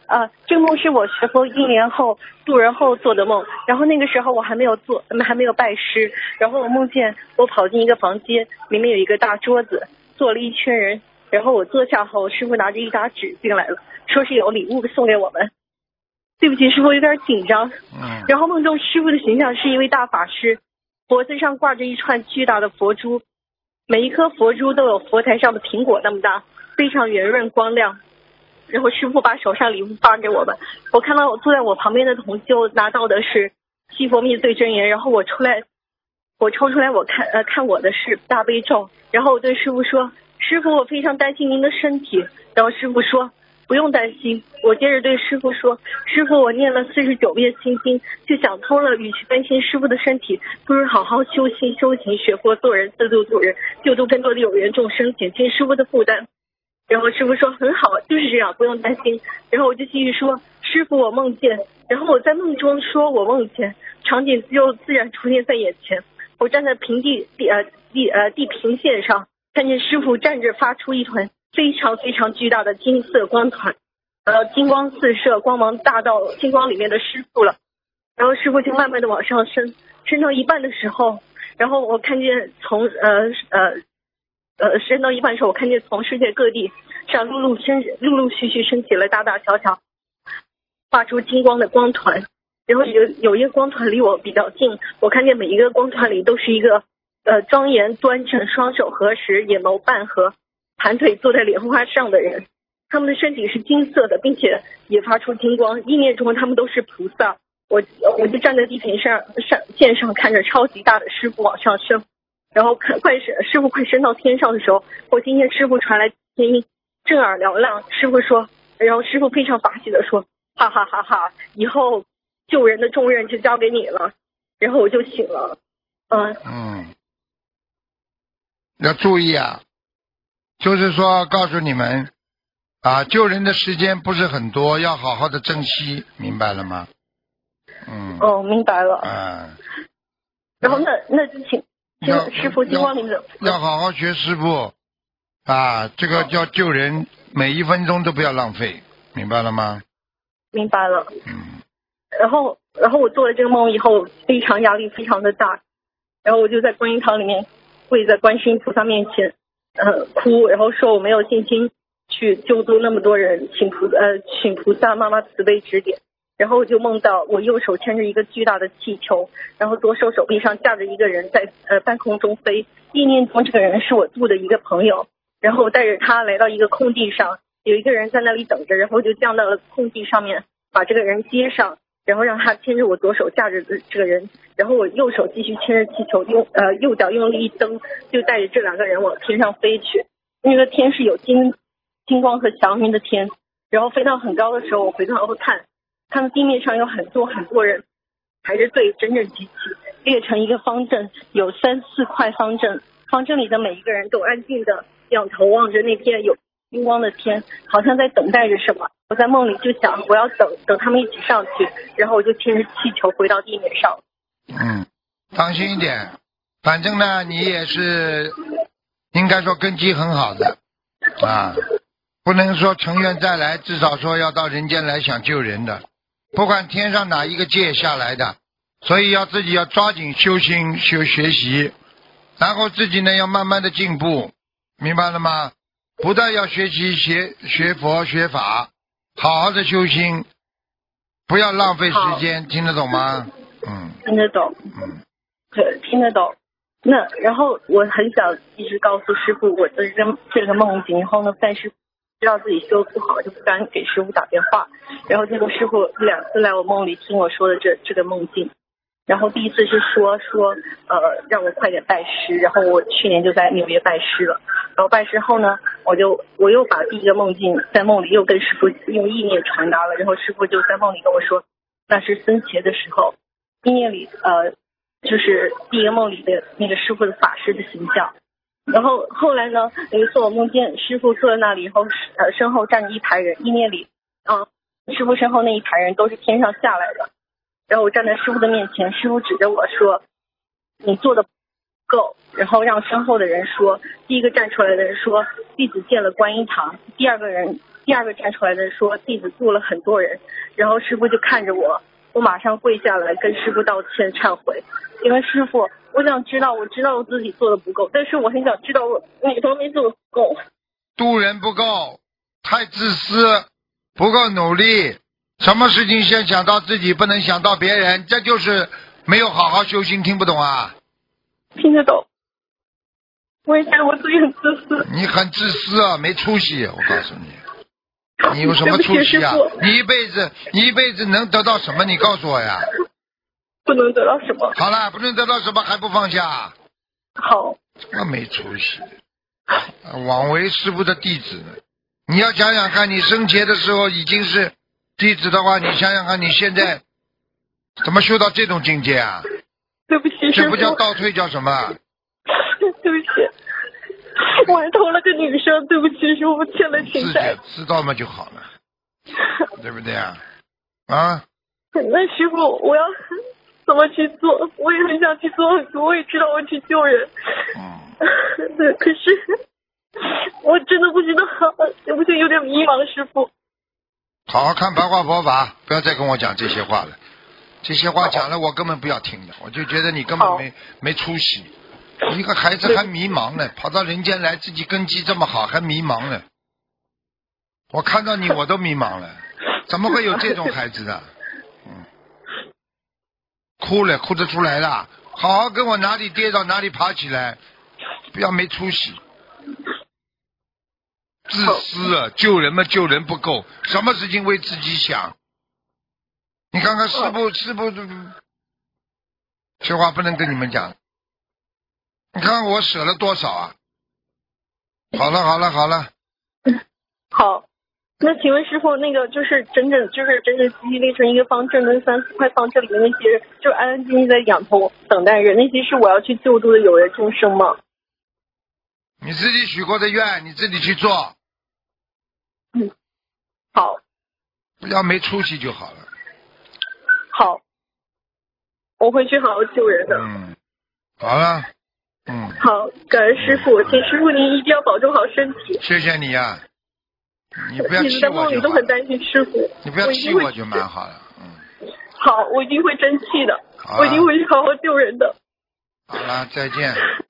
这个梦是我学佛1年后渡人后做的梦，然后那个时候我还没有拜师，然后我梦见我跑进一个房间，里面有一个大桌子，坐了一圈人，然后我坐下后，师傅拿着一沓纸进来了，说是有礼物送给我们。对不起，师傅有点紧张。然后梦中师傅的形象是一位大法师，脖子上挂着一串巨大的佛珠，每一颗佛珠都有佛台上的苹果那么大，非常圆润光亮。然后师傅把手上礼物发给我们，我看到我坐在我旁边的同修拿到的是西佛灭罪真言，然后我抽出来我看我的是大悲咒，然后我对师傅说，师傅我非常担心您的身体，然后师傅说不用担心。我接着对师傅说，师傅我念了49遍心经，就想通了，与其担心师傅的身体，不如好好修心修行，学佛做人，自度度人，救度更多的有缘众生，减轻师傅的负担。然后师傅说很好，就是这样，不用担心。然后我就继续说，师傅我梦见，然后我在梦中说我梦见，场景就自然出现在眼前。我站在地平线上，看见师傅站着发出一团非常非常巨大的金色光团，金光四射，光芒大到金光里面的师傅了。然后师傅就慢慢的往上升到一半的时候，然后我看见升到一半的时候，我看见从世界各地上陆陆续续升起了大大小小发出金光的光团，然后有一个光团离我比较近，我看见每一个光团里都是一个庄严端正，双手合十，眼眸半合，盘腿坐在莲花上的人，他们的身体是金色的，并且也发出金光，意念中他们都是菩萨。我就站在地平线上看着超级大的师傅往上升，然后师傅快升到天上的时候，我听见师傅传来天音，震耳嘹亮。师傅说，然后师傅非常法喜的说，哈哈哈哈，以后救人的重任就交给你了。然后我就醒了。 要注意啊，就是说告诉你们啊，救人的时间不是很多，要好好的珍惜，明白了吗？ 明白了。然后那就请师傅金光明的要好好学师傅啊，这个叫救人，每一分钟都不要浪费，明白了吗？ 明白了。然后我做了这个梦以后，非常压力非常的大，然后我就在观音堂里面跪在观世音菩萨面前哭，然后说我没有信心去救助那么多人，请菩萨妈妈慈悲指点。然后我就梦到我右手牵着一个巨大的气球，然后左手手臂上架着一个人在半空中飞，意念中这个人是我度的一个朋友，然后我带着他来到一个空地上，有一个人在那里等着，然后就降到了空地上面，把这个人接上，然后让他牵着我左手架着的这个人，然后我右手继续牵着气球，右脚用力一蹬，就带着这2个人往天上飞去。那个天是有金光和祥云的天，然后飞到很高的时候，我回头看到地面上有很多很多人排着队，整整齐齐列成一个方阵，有3、4块方阵，方阵里的每一个人都安静的仰头望着那片有金光的天，好像在等待着什么。我在梦里就想，我要等他们一起上去，然后我就牵着气球回到地面上。 当心一点，反正呢你也是应该说根基很好的啊，不能说成愿再来，至少说要到人间来想救人的，不管天上哪一个界下来的，所以自己要抓紧修心学习，然后自己呢要慢慢的进步，明白了吗？不但要学习学佛学法，好好的修心，不要浪费时间，听得懂吗？ 听得懂。对，听得懂。那然后我很想一直告诉师傅我的这个梦境，然后呢，但是知道自己修不好，就不敢给师傅打电话。然后结果师傅2次来我梦里听我说的这个梦境，然后第一次是说让我快点拜师，然后我去年就在纽约拜师了。然后拜师后呢，我又把第一个梦境在梦里又跟师傅用意念传达了，然后师傅就在梦里跟我说，那是僧伽的时候，意念里就是第一个梦里的那个师傅的法师的形象。然后后来呢，有一次我梦见师傅坐在那里以后，身后站着一排人，意念里师傅身后那一排人都是天上下来的。然后我站在师傅的面前，师傅指着我说，你做的不够，然后让身后的人说，第一个站出来的人说，弟子见了观音堂，第二第二个站出来的说弟子救了很多人，然后师傅就看着我，我马上跪下来跟师傅道歉忏悔，因为师傅，我想知道，我知道我自己做的不够，但是我很想知道我哪方面做的不够。 渡人不够，太自私，不够努力，什么事情先想到自己，不能想到别人，这就是没有好好修心，听不懂啊？ 听得懂。我也觉得我自己很自私。 你很自私啊，没出息！我告诉你，你有什么出息啊？你一辈子能得到什么？你告诉我呀。 不能得到什么。 好了，不能得到什么还不放下？ 好。 这么没出息，枉为师父的弟子呢。你要想想看，你生前的时候已经是弟子的话，你想想看，你现在怎么修到这种境界啊？ 对不起，师父。 这不叫倒退，叫什么？ 对不起，我还偷了个女生，对不起，师父，欠了情债。 自己知道嘛就好了，对不对啊？啊？ 那师父，我要怎么去做？我也很想去做很多，我也知道我去救人。对，可是我真的不知道，对不起，有点迷茫，师父。 好好看白话佛法，不要再跟我讲这些话了。这些话讲了，我根本不要听的，我就觉得你根本没出息。一个孩子还迷茫呢，跑到人间来，自己根基这么好，还迷茫呢。我看到你我都迷茫了，怎么会有这种孩子的？哭了，哭得出来了，好好跟我哪里跌倒哪里爬起来，不要没出息。自私啊，救人嘛救人不够，什么事情为自己想。你看看师父，这话不能跟你们讲。你看我舍了多少啊？好了。 好，那请问师傅，那个就是真正积极列成一个方阵跟3-4块方阵里面那些人，就安安静静在仰头等待人，那些是我要去救助的有缘众生吗？ 你自己许过的愿，你自己去做。 好。 不要没出息就好了。 好，我会去好好救人的。 好了。 好，感恩师傅，请师傅您一定要保重好身体。 谢谢你呀，你不要气我就好了。 在梦里都很担心师傅。 你不要气我就蛮好了。 好，我一定会争气的，我一定会好好救人的。 好了，再见。